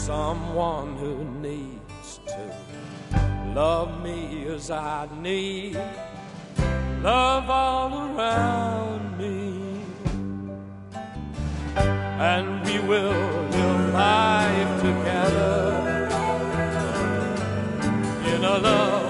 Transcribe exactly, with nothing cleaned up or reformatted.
someone who needs to love me as I need love all around me, and we will live life together in a love